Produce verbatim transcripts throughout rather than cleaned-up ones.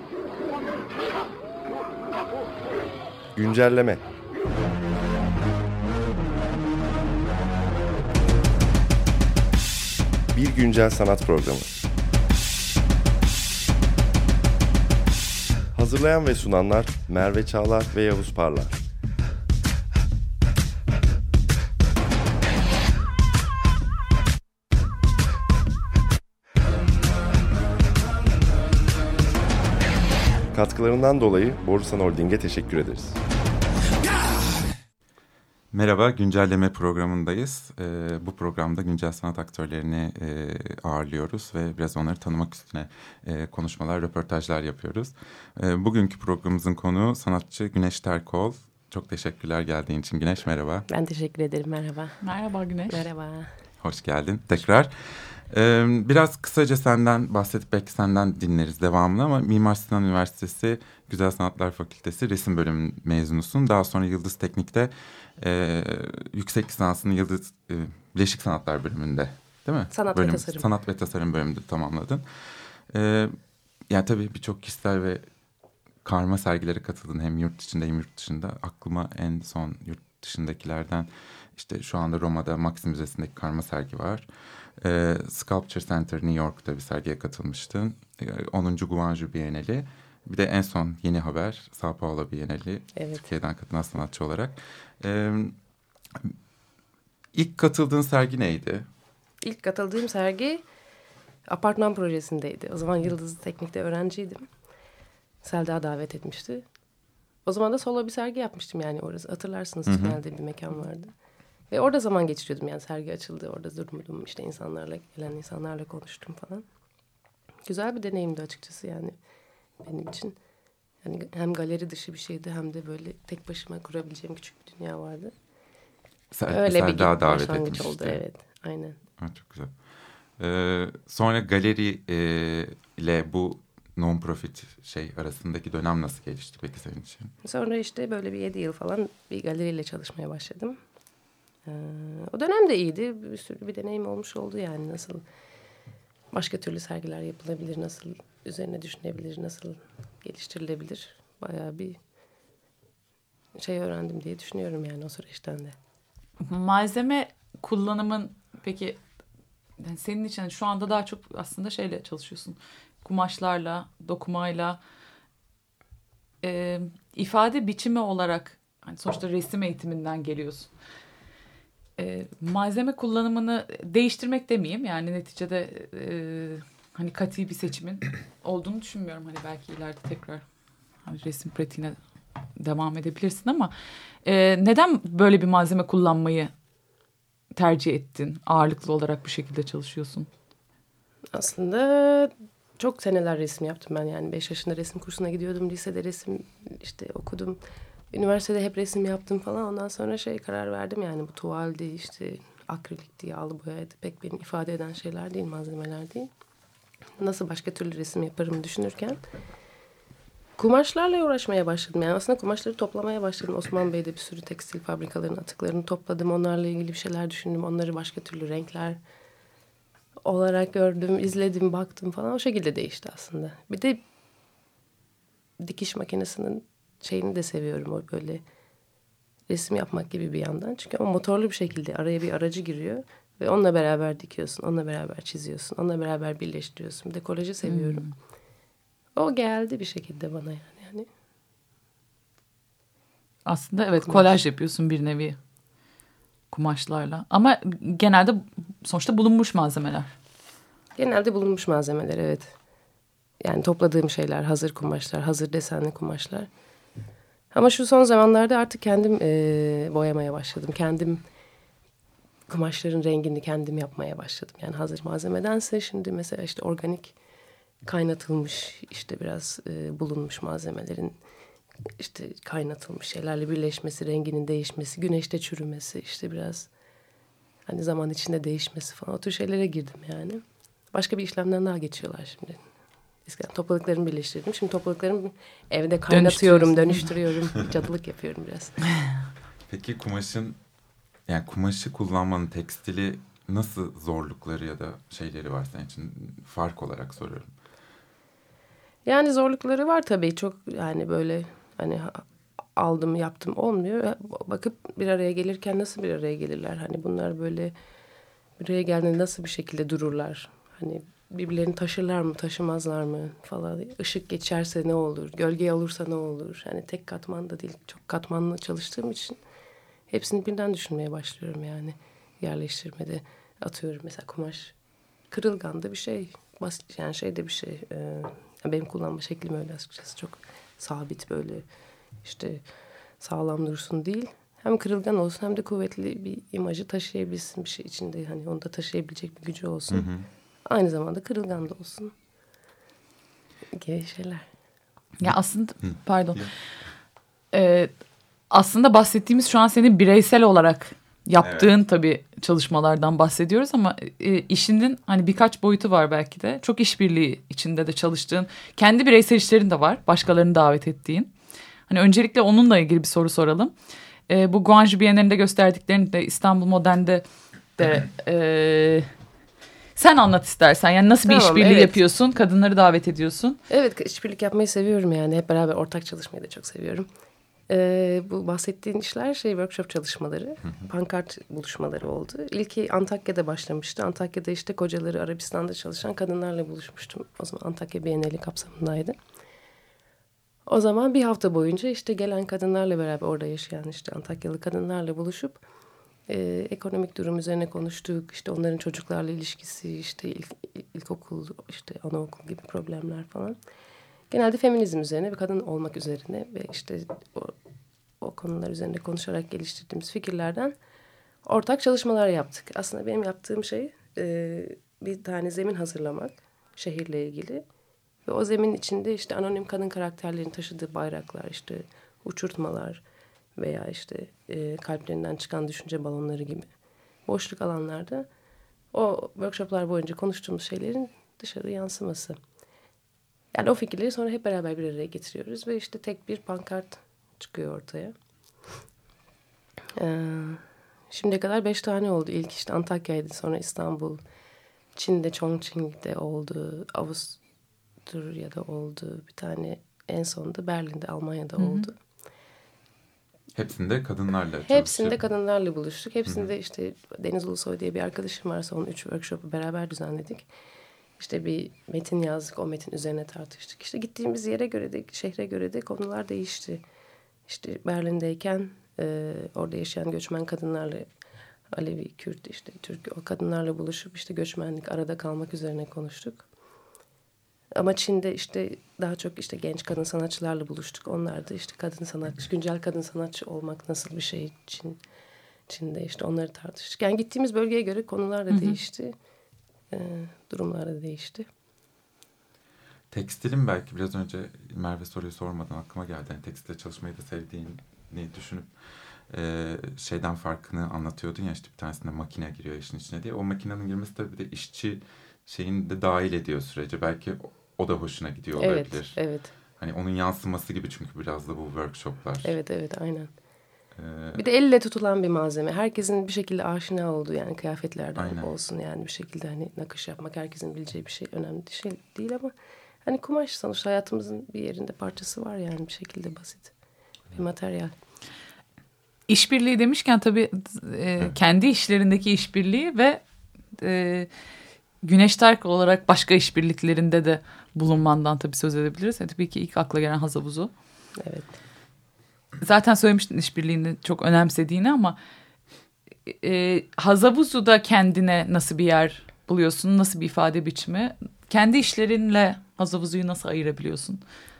Güncelleme. Bir güncel sanat programı. Hazırlayan ve sunanlar Merve Çağlar ve Yavuz Parlar. Katkılarından dolayı Borusan Holding'e teşekkür ederiz. Merhaba, güncelleme programındayız. Ee, bu programda güncel sanat aktörlerini e, ağırlıyoruz ve biraz onları tanımak üstüne e, konuşmalar, röportajlar yapıyoruz. E, bugünkü programımızın konuğu sanatçı Güneş Terkoğlu. Çok teşekkürler geldiğin için Güneş, merhaba. Ben teşekkür ederim, merhaba. Merhaba Güneş. Merhaba. Hoş geldin tekrar. Ee, biraz kısaca senden bahsedip belki senden dinleriz devamını ama Mimar Sinan Üniversitesi Güzel Sanatlar Fakültesi Resim Bölümü mezunusun. Daha sonra Yıldız Teknik'te e, yüksek lisansını Yıldız e, Bileşik Sanatlar bölümünde, değil mi? Sanat Bölüm, ve Tasarım. Sanat ve Tasarım bölümünde tamamladın. Ee, yani tabii birçok kişisel ve karma sergilere katıldın hem yurt içinde hem yurt dışında. Aklıma en son yurt dışındakilerden işte şu anda Roma'da Maxim Müzesi'ndeki karma sergi var. Ee, Sculpture Center New York'ta bir sergiye katılmıştın. Ee, onuncu Guangzhou Bienali. Bir de en son yeni haber Sao Paulo Bienali. Evet. Türkiye'den katılan sanatçı olarak. Ee, ilk katıldığın sergi neydi? İlk katıldığım sergi apartman projesindeydi. O zaman Yıldız Teknik'te öğrenciydim. Selda davet etmişti. O zaman da solo bir sergi yapmıştım yani orası. Hatırlarsınız, tünelde bir mekan vardı. Ve orada zaman geçiriyordum yani sergi açıldı. Orada durdum işte insanlarla, gelen insanlarla konuştum falan. Güzel bir deneyimdi açıkçası yani benim için. Yani hem galeri dışı bir şeydi hem de böyle tek başıma kurabileceğim küçük bir dünya vardı. Ser, Öyle bir davet başlangıç etmişti. oldu, evet, aynen. Ha, çok güzel. Ee, sonra galeri e, ile bu non-profit şey arasındaki dönem nasıl gelişti peki senin için? Sonra işte böyle bir yedi yıl falan bir galeriyle çalışmaya başladım. Ee, o dönem de iyiydi. Bir sürü bir deneyim olmuş oldu yani. Nasıl başka türlü sergiler yapılabilir, nasıl üzerine düşünebilir, nasıl geliştirilebilir. Bayağı bir şey öğrendim diye düşünüyorum yani o süreçten de. Malzeme kullanımın peki yani senin için şu anda daha çok aslında şeyle çalışıyorsun. Kumaşlarla, dokumayla e, ifade biçimi olarak hani sonuçta resim eğitiminden geliyorsun. E, malzeme kullanımını değiştirmek demeyeyim yani neticede e, hani katı bir seçimin olduğunu düşünmüyorum. Hani belki ileride tekrar hani resim pratiğine devam edebilirsin ama e, neden böyle bir malzeme kullanmayı tercih ettin? Ağırlıklı olarak bu şekilde çalışıyorsun. Aslında çok seneler resim yaptım ben yani. Beş yaşında resim kursuna gidiyordum. Lisede resim işte okudum. Üniversitede hep resim yaptım falan. Ondan sonra şey karar verdim yani bu tuvaldi işte akrilikti, yağlı boyaydı. Pek beni ifade eden şeyler değil, malzemeler değil. Nasıl başka türlü resim yaparım düşünürken kumaşlarla uğraşmaya başladım. Yani aslında kumaşları toplamaya başladım. Osman Bey'de bir sürü tekstil fabrikalarının atıklarını topladım. Onlarla ilgili bir şeyler düşündüm. Onları başka türlü renkler olarak gördüm, izledim, baktım falan. O şekilde değişti aslında. Bir de dikiş makinesinin şeyini de seviyorum. O böyle resim yapmak gibi bir yandan. Çünkü o motorlu bir şekilde araya bir aracı giriyor. Ve onunla beraber dikiyorsun, onunla beraber çiziyorsun, onunla beraber birleştiriyorsun. Bir de kolajı seviyorum. Hmm. O geldi bir şekilde bana yani. yani. Aslında evet Kumaş. Kolaj yapıyorsun bir nevi kumaşlarla. Ama genelde sonuçta bulunmuş malzemeler. Genelde bulunmuş malzemeler, evet. Yani topladığım şeyler, hazır kumaşlar, hazır desenli kumaşlar. Ama şu son zamanlarda artık kendim e, boyamaya başladım. Kendim kumaşların rengini kendim yapmaya başladım. Yani hazır malzemedense şimdi mesela işte organik kaynatılmış işte biraz e, bulunmuş malzemelerin işte kaynatılmış şeylerle birleşmesi, renginin değişmesi, güneşte çürümesi, işte biraz hani zaman içinde değişmesi falan o tür şeylere girdim yani. Başka bir işlemden daha geçiyorlar şimdi. Eskiden topladıklarımı birleştirdim. Şimdi topladıklarımı evde kaynatıyorum, dönüştürüyorum. Cadılık yapıyorum biraz. Peki kumaşın, yani kumaşı kullanmanın, tekstili nasıl zorlukları ya da şeyleri var senin için? Fark olarak soruyorum. Yani zorlukları var tabii çok yani böyle hani aldım yaptım olmuyor. Bakıp bir araya gelirken nasıl bir araya gelirler? Hani bunlar böyle bir araya geldiğinde nasıl bir şekilde dururlar? Hani birbirlerini taşırlar mı taşımazlar mı falan. Işık geçerse ne olur? Gölge olursa ne olur? Hani tek katman da değil çok katmanlı çalıştığım için hepsini birden düşünmeye başlıyorum yani. Yerleştirmede atıyorum mesela kumaş kırılgan da bir şey. Basit yani şey de bir şey. Ee, benim kullanma şeklim öyle açıkçası çok sabit böyle işte sağlam dursun değil. Hem kırılgan olsun hem de kuvvetli bir imajı taşıyabilsin bir şey içinde. Hani onu da taşıyabilecek bir gücü olsun. Hı hı. Aynı zamanda kırılgan da olsun. Gibi şeyler. Ya aslında pardon. Ee, aslında bahsettiğimiz şu an senin bireysel olarak yaptığın evet. tabii çalışmalardan bahsediyoruz ama e, işinin hani birkaç boyutu var belki de. Çok işbirliği içinde de çalıştığın, kendi bireysel işlerin de var. Başkalarını davet ettiğin. Hani öncelikle onunla ilgili bir soru soralım. E, bu Guangzhou Bienalinde gösterdiklerini de İstanbul Modern'de de e, sen anlat istersen. Yani nasıl bir tamam, işbirliği evet. yapıyorsun? Kadınları davet ediyorsun. Evet, işbirlik yapmayı seviyorum yani. Hep beraber ortak çalışmayı da çok seviyorum. Ee, bu bahsettiğin işler şey workshop çalışmaları, hı hı. pankart buluşmaları oldu. İlki Antakya'da başlamıştı. Antakya'da işte kocaları Arabistan'da çalışan kadınlarla buluşmuştum. O zaman Antakya Bienali kapsamındaydı. O zaman bir hafta boyunca işte gelen kadınlarla beraber orada yaşayan işte Antakyalı kadınlarla buluşup e, ekonomik durum üzerine konuştuk. İşte onların çocuklarla ilişkisi, işte ilk, ilkokul, işte anaokul gibi problemler falan. Genelde feminizm üzerine ve kadın olmak üzerine ve işte o, o konular üzerinde konuşarak geliştirdiğimiz fikirlerden ortak çalışmalar yaptık. Aslında benim yaptığım şey e, bir tane zemin hazırlamak şehirle ilgili. Ve o zemin içinde işte anonim kadın karakterlerin taşıdığı bayraklar, işte uçurtmalar veya işte e, kalplerinden çıkan düşünce balonları gibi boşluk alanlarda o workshoplar boyunca konuştuğumuz şeylerin dışarı yansıması. Yani o fikirleri sonra hep beraber bir araya getiriyoruz ve işte tek bir pankart çıkıyor ortaya. Ee, şimdiye kadar beş tane oldu. İlk işte Antakya'ydı, sonra İstanbul, Çin'de Chongqing'de oldu, Avusturya'da oldu, bir tane en sonunda Berlin'de, Almanya'da oldu. Hı hı. Hepsinde kadınlarla çalıştık. Hepsinde kadınlarla buluştuk. Hepsinde hı hı. işte Deniz Ulusoy diye bir arkadaşım varsa onun üç workshop'u beraber düzenledik. İşte bir metin yazdık, o metin üzerine tartıştık. İşte gittiğimiz yere göre de, şehre göre de konular değişti. İşte Berlin'deyken e, orada yaşayan göçmen kadınlarla, Alevi, Kürt, işte Türk o kadınlarla buluşup işte göçmenlik, arada kalmak üzerine konuştuk. Ama Çin'de işte daha çok işte genç kadın sanatçılarla buluştuk. Onlar da işte kadın sanatçı, güncel kadın sanatçı olmak nasıl bir şey Çin, Çin'de işte onları tartıştık. Yani gittiğimiz bölgeye göre konular da hı hı. değişti. E, durumlar da değişti. Tekstilin belki biraz önce Merve soruyu sormadan aklıma geldi. Yani tekstilde çalışmayı da sevdiğini düşünüp e, şeyden farkını anlatıyordun ya, işte bir tanesinde makine giriyor işin içine diye. O makinenin girmesi tabii de işçi şeyini de dahil ediyor sürece. Belki o da hoşuna gidiyor olabilir. Evet, evet. Hani onun yansıması gibi çünkü biraz da bu workshoplar. Evet, evet, aynen. Bir de elle tutulan bir malzeme. Herkesin bir şekilde aşina olduğu, yani kıyafetlerden aynen. olsun yani bir şekilde hani nakış yapmak herkesin bileceği bir şey, önemli bir şey değil ama hani kumaş sonuçta hayatımızın bir yerinde parçası var yani bir şekilde basit bir materyal. İşbirliği demişken tabii e, kendi işlerindeki işbirliği ve e, Güneş Terk olarak başka işbirliklerinde de bulunmandan tabii söz edebiliriz. Yani tabii ki ilk akla gelen Hazavuzu. Evet. Zaten söylemiştin işbirliğini çok önemsediğini ama e, Hazavuzu'da kendine nasıl bir yer buluyorsun? Nasıl bir ifade biçimi? Kendi işlerinle Hazavuzu'yu nasıl ayırabiliyorsun?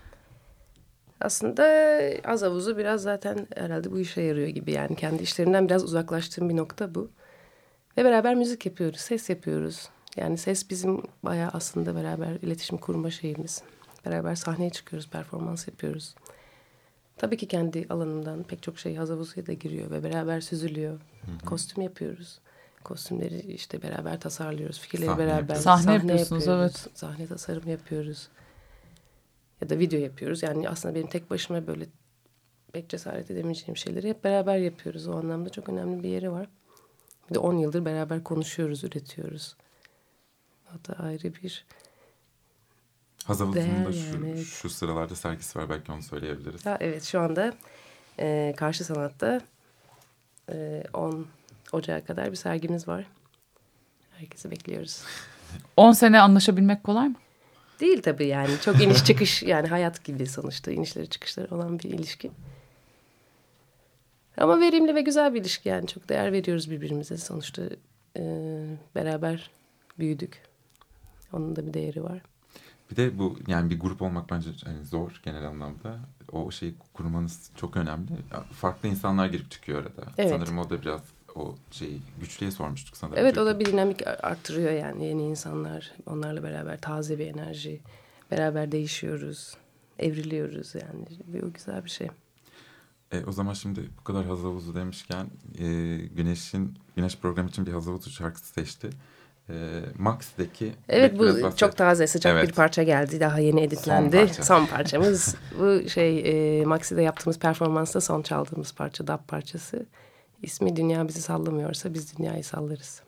Aslında Hazavuzu biraz zaten herhalde bu işe yarıyor gibi. Yani kendi işlerinden biraz uzaklaştığım bir nokta bu. Ve beraber müzik yapıyoruz, ses yapıyoruz. Yani ses bizim bayağı aslında beraber iletişim kurma şeyimiz. Beraber sahneye çıkıyoruz, performans yapıyoruz. Tabii ki kendi alanımdan pek çok şey Hazavuzu'ya da giriyor ve beraber süzülüyor. Hı hı. Kostüm yapıyoruz. Kostümleri işte beraber tasarlıyoruz. Fikirleri sahne beraber sahne, sahne yapıyorsunuz, yapıyoruz. Evet. Sahne tasarım yapıyoruz. Ya da video yapıyoruz. Yani aslında benim tek başıma böyle pek cesaret edemeyeceğim şeyleri hep beraber yapıyoruz. O anlamda çok önemli bir yeri var. Bir de on yıldır beraber konuşuyoruz, üretiyoruz. O da ayrı bir... Hazavuzu'nun da değer şu, yani, evet. şu sıralarda sergisi var, belki onu söyleyebiliriz. Ha, evet, şu anda e, Karşı Sanat'ta e, on Ocağı kadar bir sergimiz var. Herkesi bekliyoruz. on sene anlaşabilmek kolay mı? Değil tabii yani. Çok iniş çıkış, yani hayat gibi sonuçta. İnişleri çıkışları olan bir ilişki. Ama verimli ve güzel bir ilişki yani. Çok değer veriyoruz birbirimize. Sonuçta e, beraber büyüdük. Onun da bir değeri var. Bir de bu, yani bir grup olmak bence hani zor genel anlamda. O şeyi kurmanız çok önemli. Farklı insanlar girip çıkıyor arada. Evet. Sanırım o da biraz o şeyi Güçlü'ye sormuştuk sanırım. Evet, çünkü. o da bir dinamik arttırıyor yani. Yeni insanlar, onlarla beraber taze bir enerji. Beraber değişiyoruz, evriliyoruz yani. Bu güzel bir şey. E, o zaman şimdi bu kadar Hazavuzu demişken e, Güneş'in Güneş programı için bir Hazavuzu şarkısı seçti. E, Max'deki... Evet, bu bahset... çok taze, sıcak evet. bir parça geldi. Daha yeni editlendi. Son, parça. son parçamız. Bu şey e, Maxi'de yaptığımız performansta son çaldığımız parça, D A P parçası. İsmi Dünya Bizi Sallamıyorsa Biz Dünyayı Sallarız.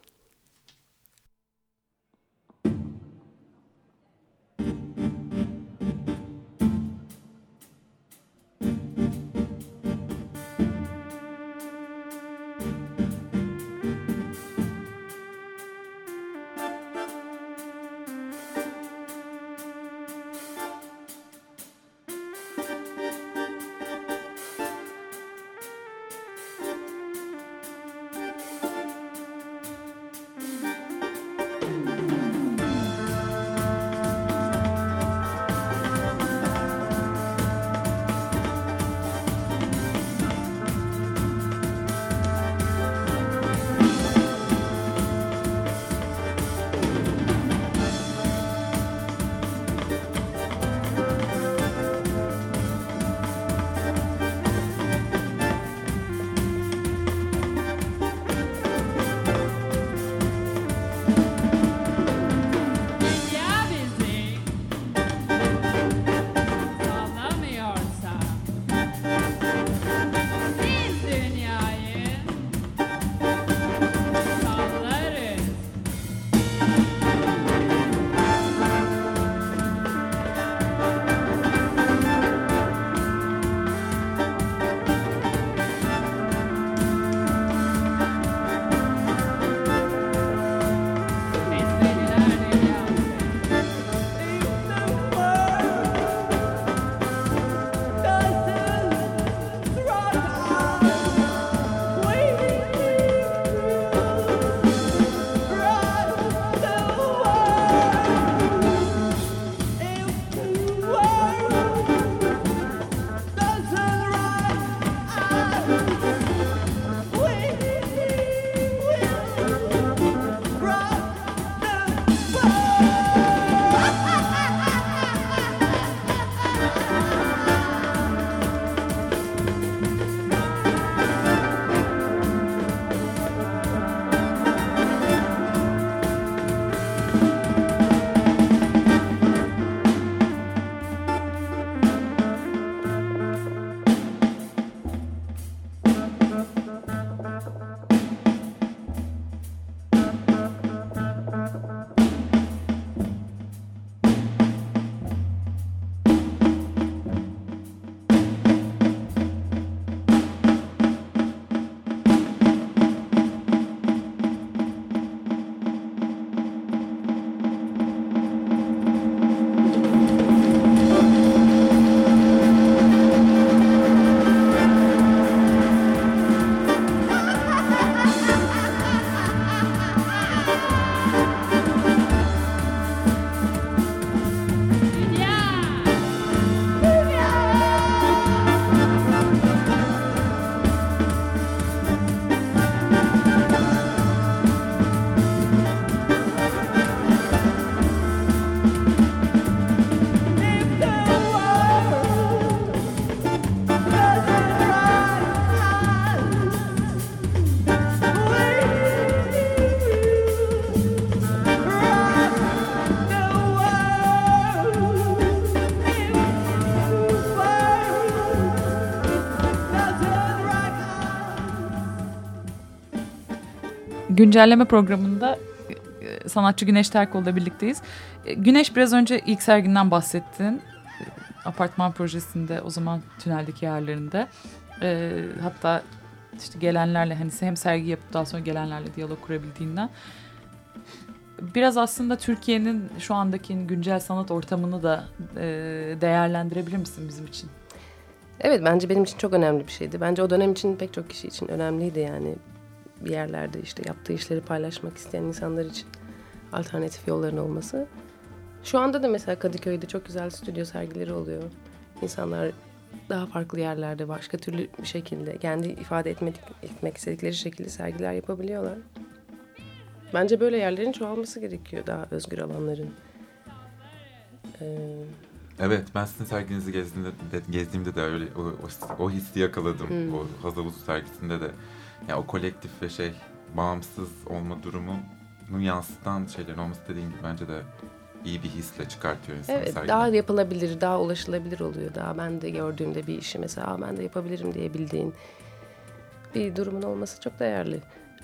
Güncelleme programında sanatçı Güneş Terkoğlu'yla birlikteyiz. E, Güneş, biraz önce ilk serginden bahsettin. E, apartman projesinde, o zaman tüneldeki yerlerinde. E, hatta işte gelenlerle, hani hem sergi yapıp daha sonra gelenlerle diyalog kurabildiğinden. Biraz aslında Türkiye'nin şu andaki güncel sanat ortamını da e, değerlendirebilir misin bizim için? Evet, bence benim için çok önemli bir şeydi. Bence o dönem için pek çok kişi için önemliydi yani. Bir yerlerde işte yaptığı işleri paylaşmak isteyen insanlar için alternatif yolların olması. Şu anda da mesela Kadıköy'de çok güzel stüdyo sergileri oluyor. İnsanlar daha farklı yerlerde başka türlü bir şekilde kendi ifade etmek, etmek istedikleri şekilde sergiler yapabiliyorlar. Bence böyle yerlerin çoğalması gerekiyor, daha özgür alanların. Ee, Evet, ben sizin serginizi gezdiğimde de, gezdiğimde de öyle o, o, o hissi yakaladım. Hmm. O Hazavuzu sergisinde de. Yani o kolektif ve şey, bağımsız olma durumunu yansıtan şeylerin olması, dediğim gibi bence de iyi bir hisle çıkartıyor insanı. Evet, sergiden. daha yapılabilir, daha ulaşılabilir oluyor. Daha ben de gördüğümde bir işi mesela ben de yapabilirim diyebildiğin bir durumun olması çok değerli.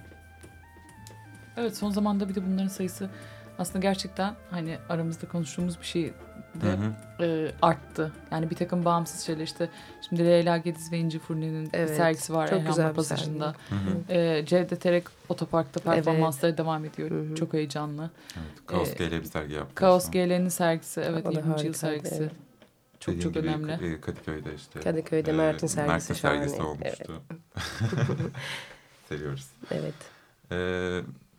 Evet, son zamanda bir de bunların sayısı aslında gerçekten hani aramızda konuştuğumuz bir şey de e, arttı. Yani bir takım bağımsız şeyler, işte şimdi Leyla Gediz ve İnci Furni'nin evet, sergisi var Elhamra Pasajı'nda. E, Cevdet Erek Otopark'ta performansları evet. devam ediyor. Hı-hı. Çok heyecanlı. Evet, Kaos e, G L bir sergi yaptı. Kaos G L'nin sergisi, evet, yirminci yıl sergisi. Evet. Çok Dediğim çok gibi, önemli. Kadıköy'de işte. Kadıköy'de e, Mert'in sergisi Mert'in sergisi şahane. olmuştu. Evet. Seviyoruz. Evet. Ee,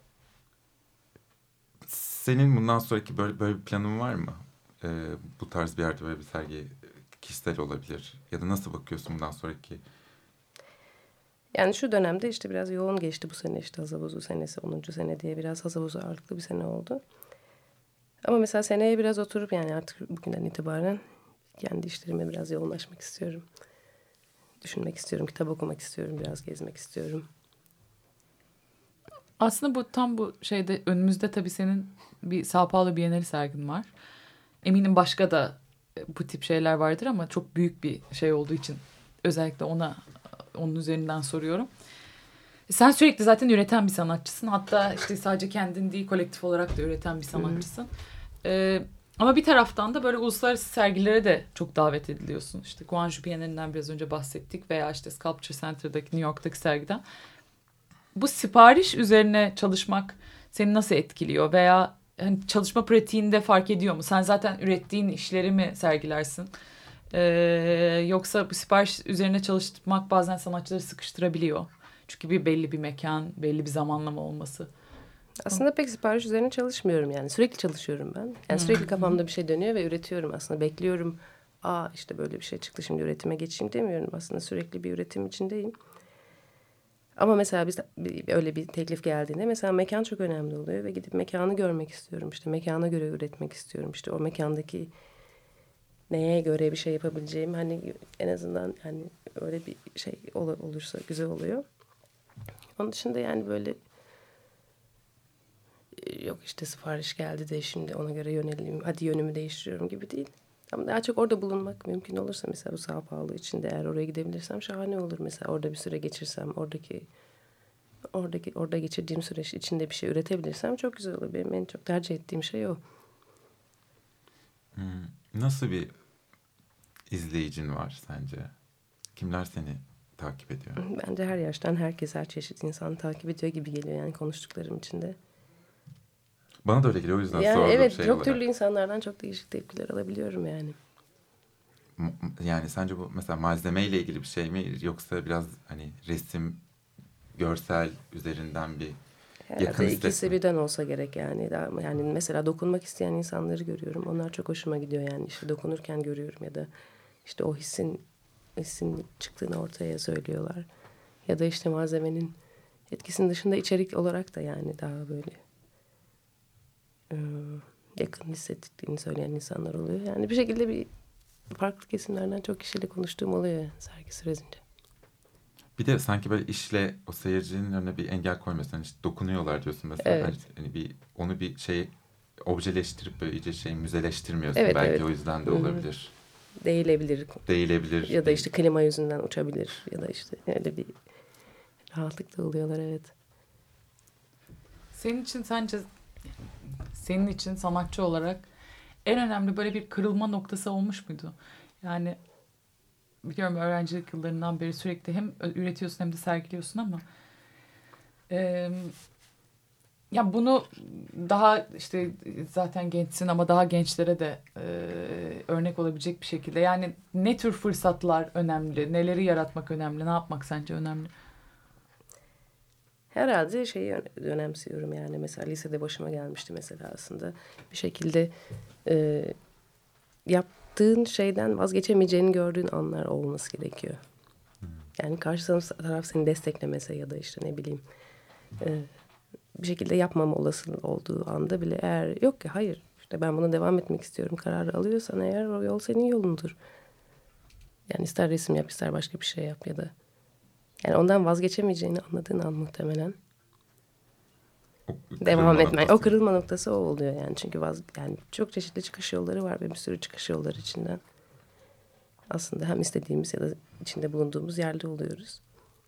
senin bundan sonraki böyle, böyle bir planın var mı? Ee, bu tarz bir yerde böyle bir sergi kişisel olabilir. Ya da nasıl bakıyorsun bundan sonraki? Yani şu dönemde işte biraz yoğun geçti bu sene, işte Hazavuzu senesi, onuncu sene diye biraz Hazavuzu ağırlıklı bir sene oldu. Ama mesela seneye biraz oturup yani artık bugünden itibaren kendi işlerime biraz yoğunlaşmak istiyorum. Düşünmek istiyorum, kitap okumak istiyorum, biraz gezmek istiyorum. Aslında bu tam bu şeyde önümüzde tabii senin bir Sao Paulo Bienali sergin var. Eminim başka da bu tip şeyler vardır ama çok büyük bir şey olduğu için özellikle ona onun üzerinden soruyorum. Sen sürekli zaten üreten bir sanatçısın. Hatta işte sadece kendin değil, kolektif olarak da üreten bir sanatçısın. Ee, ama bir taraftan da böyle uluslararası sergilere de çok davet ediliyorsun. İşte Guangzhou Bienalinden biraz önce bahsettik veya işte Sculpture Center'daki New York'taki sergiden. Bu sipariş üzerine çalışmak seni nasıl etkiliyor veya hani çalışma pratiğinde fark ediyor mu? Sen zaten ürettiğin işleri mi sergilersin? Ee, yoksa bu sipariş üzerine çalışmak bazen sanatçıları sıkıştırabiliyor. Çünkü bir belli bir mekan, belli bir zamanlama olması. Aslında pek sipariş üzerine çalışmıyorum yani. Sürekli çalışıyorum ben. Yani sürekli kafamda bir şey dönüyor ve üretiyorum aslında. Bekliyorum. Aa işte böyle bir şey çıktı, şimdi üretime geçeyim demiyorum. Aslında sürekli bir üretim içindeyim. Ama mesela biz öyle bir teklif geldiğinde mesela mekan çok önemli oluyor ve gidip mekanı görmek istiyorum. İşte mekana göre üretmek istiyorum. İşte o mekandaki neye göre bir şey yapabileceğim, hani en azından hani öyle bir şey ol, olursa güzel oluyor. Onun dışında yani böyle yok işte sipariş geldi de şimdi ona göre yöneleyim, hadi yönümü değiştiriyorum gibi değil. Ama daha çok orada bulunmak mümkün olursa, mesela bu Sao Paulo içinde eğer oraya gidebilirsem şahane olur. Mesela orada bir süre geçirsem, oradaki oradaki orada geçirdiğim süreç içinde bir şey üretebilirsem çok güzel olur. Benim en çok tercih ettiğim şey o. Hmm. Nasıl bir izleyicin var sence? Kimler seni takip ediyor? Bence her yaştan herkes, her çeşit insan takip ediyor gibi geliyor yani konuştuklarım içinde. Bana da öyle geliyor, o yüzden yani sordum evet, şey çok olarak. türlü insanlardan çok değişik tepkiler alabiliyorum yani. Yani sence bu mesela malzemeyle ilgili bir şey mi, yoksa biraz hani resim, görsel üzerinden bir Herhalde yakın istek ikisi mi? birden olsa gerek yani. Yani mesela dokunmak isteyen insanları görüyorum. Onlar çok hoşuma gidiyor yani. İşte dokunurken görüyorum ya da işte o hissin hissin çıktığını ortaya söylüyorlar. Ya da işte malzemenin etkisinin dışında içerik olarak da yani daha böyle yakın hissettiklerini söyleyen insanlar oluyor. Yani bir şekilde bir farklı kesimlerden çok kişiyle konuştuğum oluyor yani sergi sürecince. Bir de sanki böyle işle o seyircinin önüne bir engel koymuyorsun. Hani işte dokunuyor diyorsun mesela. Evet. Hani bir onu bir şey objeleştirip böyle iyice şey müzeleştirmiyorsun. Evet, belki evet. o yüzden de olabilir. Değilebilir. Değilebilir. Ya da işte klima yüzünden uçabilir. Ya da işte öyle bir rahatlıkla oluyorlar, evet. Senin için sence senin için sanatçı olarak en önemli böyle bir kırılma noktası olmuş muydu? Yani biliyorum öğrencilik yıllarından beri sürekli hem üretiyorsun hem de sergiliyorsun ama e, ya bunu daha işte zaten gençsin ama daha gençlere de e, örnek olabilecek bir şekilde, yani ne tür fırsatlar önemli, neleri yaratmak önemli, ne yapmak sence önemli? Herhalde şeyi önemsiyorum yani, mesela lisede başıma gelmişti mesela aslında bir şekilde e, yaptığın şeyden vazgeçemeyeceğini gördüğün anlar olması gerekiyor. Yani karşı taraf seni desteklemese ya da işte ne bileyim e, bir şekilde yapmama olasılığı olduğu anda bile, eğer yok ki hayır işte ben buna devam etmek istiyorum kararı alıyorsan eğer, o yol senin yolundur. Yani ister resim yap, ister başka bir şey yap ya da yani ondan vazgeçemeyeceğini anladığın an muhtemelen devam etmek. O kırılma noktası o oluyor yani. Çünkü vaz, yani çok çeşitli çıkış yolları var ve bir sürü çıkış yolları içinden aslında hem istediğimiz ya da içinde bulunduğumuz yerde oluyoruz.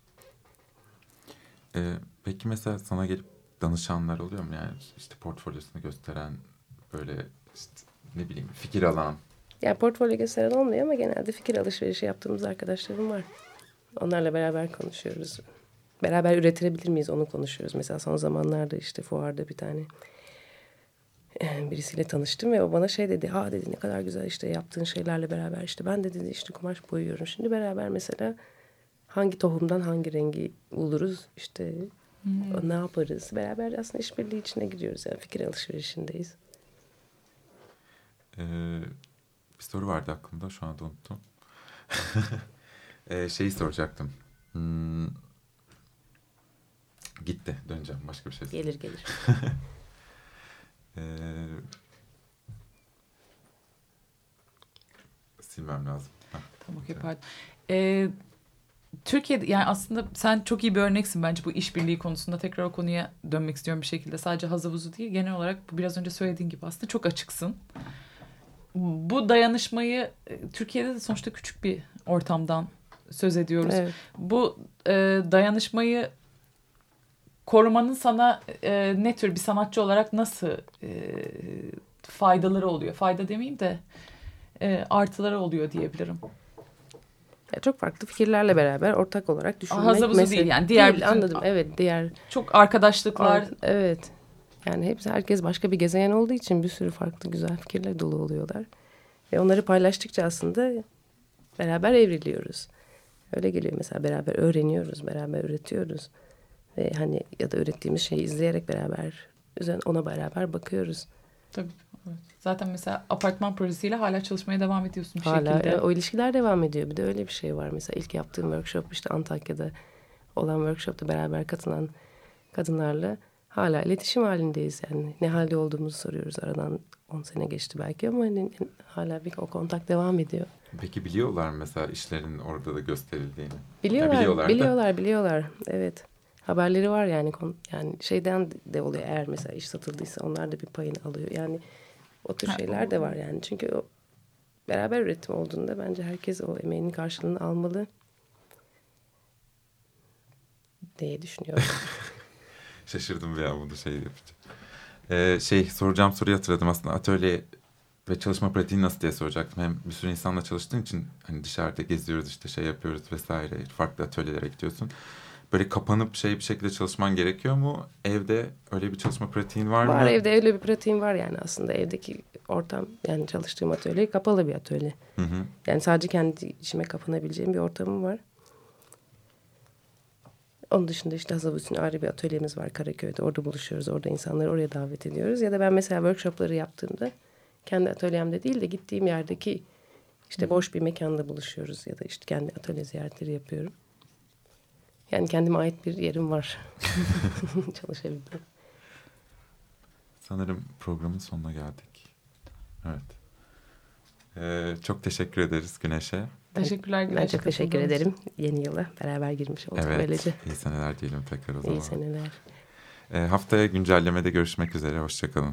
Ee, peki mesela sana gelip danışanlar oluyor mu? Yani işte portfolyosunu gösteren, böyle işte ne bileyim fikir alan. Yani portfolyo gösteren olmuyor ama genelde fikir alışverişi yaptığımız arkadaşlarım var. Onlarla beraber konuşuyoruz. Beraber üretebilir miyiz onu konuşuyoruz. Mesela son zamanlarda işte fuarda bir tane birisiyle tanıştım ve o bana şey dedi. Ha dedi, ne kadar güzel işte yaptığın şeylerle beraber işte ben de dedi işte kumaş boyuyorum. Şimdi beraber mesela hangi tohumdan hangi rengi buluruz işte hmm. ne yaparız. Beraber aslında işbirliği içine gidiyoruz. Yani fikir alışverişindeyiz. Ee, bir soru vardı aklımda, şu anda unuttum. ee, şeyi soracaktım. Hmm. Gitti. Döneceğim. Başka bir şey. Gelir gelir. ee, silmem lazım. Heh. Tamam, okey, pardon. Ee, Türkiye'de yani aslında sen çok iyi bir örneksin bence bu işbirliği konusunda. Tekrar o konuya dönmek istiyorum bir şekilde. Sadece hazavuzu değil, genel olarak bu biraz önce söylediğin gibi aslında çok açıksın. Bu dayanışmayı Türkiye'de de sonuçta küçük bir ortamdan söz ediyoruz. Evet. Bu e, dayanışmayı korumanın sana e, ne tür bir sanatçı olarak nasıl e, faydaları oluyor? Fayda demeyeyim de e, artıları oluyor diyebilirim. Ya çok farklı fikirlerle beraber ortak olarak düşünmek. Hazabuzu mesela, değil yani. Diğer değil, bütün, anladım. Evet, diğer çok arkadaşlıklar. Ar- evet. Yani hepsi, herkes başka bir gezegen olduğu için bir sürü farklı güzel fikirler dolu oluyorlar. Ve onları paylaştıkça aslında beraber evriliyoruz. Öyle geliyor mesela, beraber öğreniyoruz, beraber üretiyoruz. Ve hani ya da ürettiğimiz şeyi izleyerek beraber ona beraber bakıyoruz. Tabii. Evet. Zaten mesela apartman projesiyle hala çalışmaya devam ediyorsun bir hala, şekilde. Hala o ilişkiler devam ediyor. Bir de öyle bir şey var. Mesela ilk yaptığım workshop işte Antakya'da olan workshopta beraber katılan kadınlarla hala iletişim halindeyiz. Yani ne halde olduğumuzu soruyoruz. Aradan on sene geçti belki ama hani hala bir o kontak devam ediyor. Peki biliyorlar mesela işlerin orada da gösterildiğini? Biliyorlar, ya biliyorlar, biliyorlar, biliyorlar. Evet. Haberleri var yani. Yani şeyden de oluyor, eğer mesela iş satıldıysa onlar da bir payını alıyor. Yani o tür şeyler de var yani. Çünkü o beraber üretim olduğunda bence herkes o emeğinin karşılığını almalı diye düşünüyorum. Şaşırdım bir an bunu şey yapınca. Ee, şey soracağım soruyu hatırladım aslında. Atölye ve çalışma pratiği nasıl diye soracaktım. Hem bir sürü insanla çalıştığın için hani dışarıda geziyoruz işte şey yapıyoruz vesaire. Farklı atölyelere gidiyorsun. Böyle kapanıp şey bir şekilde çalışman gerekiyor mu? Evde öyle bir çalışma pratiğin var, var mı? Var, evde öyle bir pratiğim var yani aslında. Evdeki ortam, yani çalıştığım atölye kapalı bir atölye. Hı hı. Yani sadece kendi içime kapanabileceğim bir ortamım var. Onun dışında işte Hazavus'un ayrı bir atölyemiz var Karaköy'de. Orada buluşuyoruz. Orada insanları oraya davet ediyoruz. Ya da ben mesela workshopları yaptığımda kendi atölyemde değil de gittiğim yerdeki işte boş bir mekanda buluşuyoruz. Ya da işte kendi atölye ziyaretleri yapıyorum. Yani kendime ait bir yerim var. Çalışabildim. Sanırım programın sonuna geldik. Evet. Ee, çok teşekkür ederiz Güneş'e. Teşekkürler Güneş'e. Ben çok teşekkür ederim. Yeni yıla beraber girmiş olduk evet, böylece. İyi seneler diyelim tekrar o zaman. İyi seneler. Ee, haftaya güncellemede görüşmek üzere. Hoşçakalın.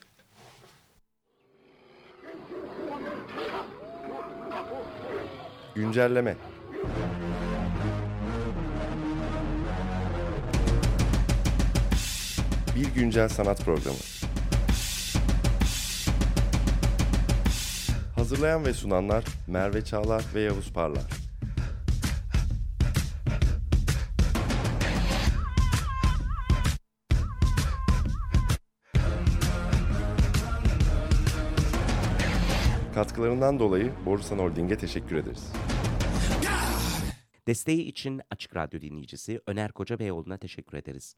Güncelleme. Bir güncel sanat programı. Hazırlayan ve sunanlar Merve Çağlar ve Yavuz Parlar. Katkılarından dolayı Borusan Holding'e teşekkür ederiz. Desteği için Açık Radyo dinleyicisi Öner Kocabeyoğlu'na teşekkür ederiz.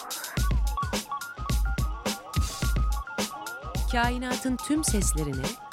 Kainatın tüm seslerini